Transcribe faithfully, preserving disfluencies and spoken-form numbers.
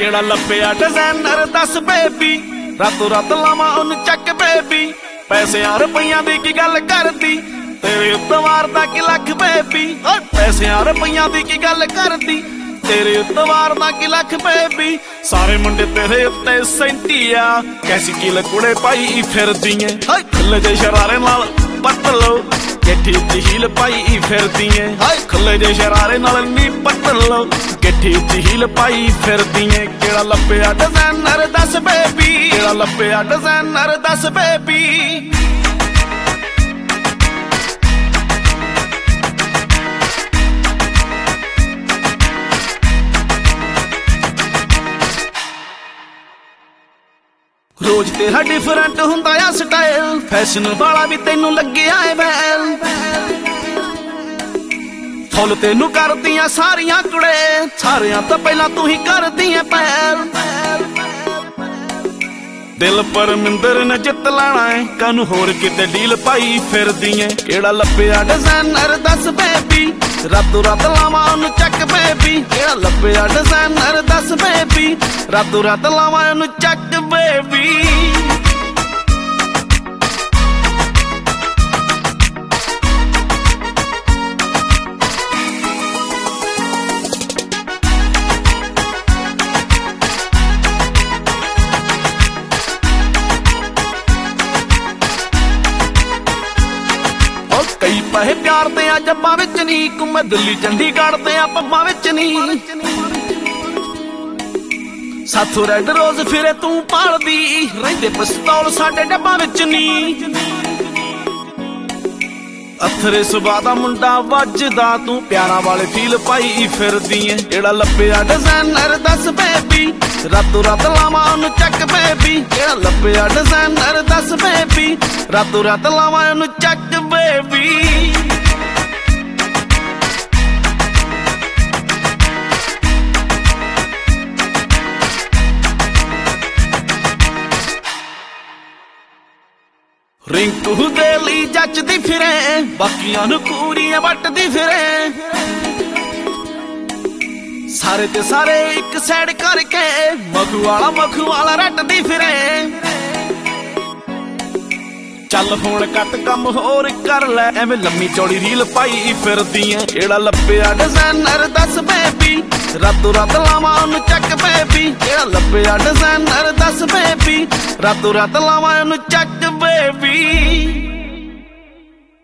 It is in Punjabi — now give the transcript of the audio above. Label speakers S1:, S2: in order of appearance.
S1: ਕਿਹੜਾ ਲੱਭਿਆ ਡਿਜ਼ਾਈਨਰ ਦੱਸ ਬੇਬੀ, ਰਾਤੋਂ ਰਾਤ ਲਾਵਾਂ ਉਹਨੂੰ ਚੱਕ ਬੇਬੀ। ਪੈਸਿਆਂ ਰੁਪਈਆਂ ਦੀ ਕੀ ਗੱਲ ਕਰਦੀ, ਤੇਰੇ ਉੱਤੇ ਮਾਰਦਾ ਕਿ ਲੱਖ ਬੇਬੀ। ਓਏ ਪੈਸਿਆਂ ਰੁਪਈਆਂ ਦੀ ਕੀ ਗੱਲ ਕਰਦੀ, ਤੇਰੇ ਉੱਤੇ ਮਾਰਦਾ ਕਿ ਲੱਖ ਬੇਬੀ। ਸਾਰੇ ਮੁੰਡੇ ਤੇਰੇ ਉੱਤੇ ਸੈਂਟੀ ਆ, ਕੈਸੀ ਕੀਲ ਕੁੜੇ ਪਾਈ ਫਿਰਦੀ ਏ। ਹਾਏ ਖੁੱਲੇ ਜੇ ਸ਼ਰਾਰੇ ਨਾਲ ਪੱਟ ਲੋ, ਗੱਠੀ ਉੱਤੇ ਹੀਲ ਪਾਈ ਫਿਰਦੀ ਏ। ਹਾਏ ਖੁੱਲੇ ਜੇ ਸ਼ਰਾਰੇ ਨਾਲ ਨੀ ਪੱਟ ਲੋ, ਗੱਠੀ ਉੱਤੇ ਹੀਲ ਪਾਈ ਫਿਰਦੀ ਏ। ਕਿਹੜਾ ਲੱਭਿਆ ਡਿਜ਼ਾਈਨਰ ਦੱਸ ਬੇਬੀ, ਕਿਹੜਾ ਲੱਭਿਆ ਡਿਜ਼ਾਈਨਰ ਦੱਸ ਬੇਬੀ। ਰੋਜ਼ ਤੇਰਾ ਡਿਫਰੈਂਟ ਹੁੰਦਾ ਆ ਸਟਾਈਲ, ਫੈਸ਼ਨ ਵਾਲਾ ਵੀ ਤੈਨੂੰ ਲੱਗਿਆ ਏ ਵੈਲ। ਫੁੱਲ ਤੈਨੂੰ ਕਰਦੀਆਂ ਸਾਰੀਆਂ ਕੁੜੇ, ਸਾਰਿਆਂ ਤੋਂ ਪਹਿਲਾਂ ਤੂੰ ਹੀ ਕਰਦੀ ਏ ਪਹਿਲ। ਦਿਲ ਪਰਮਿੰਦਰ ਨੇ ਜਿੱਤ ਲੈਣਾ ਏ, ਕਾਨੂੰ ਹੋਰ ਕਿਤੇ ਡੀਲ ਪਾਈ ਫਿਰਦੀ ਏ। ਕਿਹੜਾ ਲੱਭਿਆ ਡਿਜ਼ਾਈਨਰ ਦੱਸ ਬੇਬੀ, ਰਾਤੋਂ ਰਾਤ ਲਾਵਾਂ ਉਹਨੂੰ ਚੱਕ ਬੇਬੀ। ਕਿਹੜਾ ਲੱਭਿਆ ਡਿਜ਼ਾਈਨਰ ਦੱਸ ਬੇਬੀ, ਰਾਤੋਂ ਰਾਤ ਲਾਵਾਂ ਉਹਨੂੰ ਚੱਕ ਬੇਬੀ। ਕਈ ਪੈਸੇ ਪਿਆਰ ਤੇ ਆ ਜੱਬਾਂ ਵਿੱਚ ਨੀ, ਘੁੰਮੇ ਦਿੱਲੀ ਚੰਡੀਗੜ੍ਹ ਤੇ ਆ ਪੱਬਾਂ ਵਿੱਚ ਨੀ। ਸਾਥੋਂ ਰੈਡ ਰੋਜ਼ ਫਿਰੇ ਤੂੰ ਪਾਲਦੀ, ਰਹਿੰਦੇ ਪਿਸਤੌਲ ਸਾਡੇ ਡੱਬਾਂ ਵਿੱਚ ਨੀ। ਅਥਰੇ ਸੁਭਾ ਦਾ ਮੁੰਡਾ ਵੱਜਦਾ, ਤੂੰ ਪਿਆਰਾਂ ਵਾਲੇ ਫੀਲ ਪਾਈ ਫਿਰਦੀ ਏ। ਕਿਹੜਾ ਲੱਭਿਆ ਡਿਜ਼ਾਈਨਰ ਦੱਸ ਬੇਬੀ, ਰਾਤੋਂ ਰਾਤ ਲਾਵਾਂ ਉਹਨੂੰ ਚੱਕ ਬੇਬੀ। ਕਿਹੜਾ ਲੱਭਿਆ ਡਿਜ਼ਾਈਨਰ ਦੱਸ ਬੇਬੀ, ਰਾਤੋਂ ਰਾਤ ਲਾਵਾਂ ਉਹਨੂੰ ਚੱਕ ਬੇਬੀ। ਰਿੰਕੂ ਦੇ ਲਈ ਜੱਚਦੀ ਫਿਰੇ, ਬਾਕੀਆਂ ਨੂੰ ਕੂੜੀਆਂ ਵੱਟਦੀ ਫਿਰੇ। ਸਾਰੇ ਤੇ ਸਾਰੇ ਇੱਕ ਸਾਈਡ ਕਰਕੇ, ਮਖੂ ਵਾਲਾ ਮਖੂ ਵਾਲਾ ਰੱਟਦੀ ਫਿਰੇ। ਚੱਲ ਹੁਣ ਕੱਟ ਕੰਮ ਹੋਰ ਕਰ ਲੈ, ਐਵੇਂ ਲੰਮੀ ਚੌੜੀ ਰੀਲ ਪਾਈ ਫਿਰਦੀ ਏ। ਕਿਹੜਾ ਲੱਭਿਆ ਡਿਜ਼ਾਈਨਰ ਦੱਸ ਬੇਬੀ, ਰਾਤੋਂ ਰਾਤ ਲਾਵਾਂ ਉਹਨੂੰ ਚੱਕ ਬੇਬੀ। ਕਿਹੜਾ ਲੱਭਿਆ ਡਿਜ਼ਾਈਨਰ ਦੱਸ ਬੇਬੀ, ਰਾਤੋਂ ਰਾਤ ਲਾਵਾਂ ਉਹਨੂੰ ਚੱਕ ਬੇਬੀ।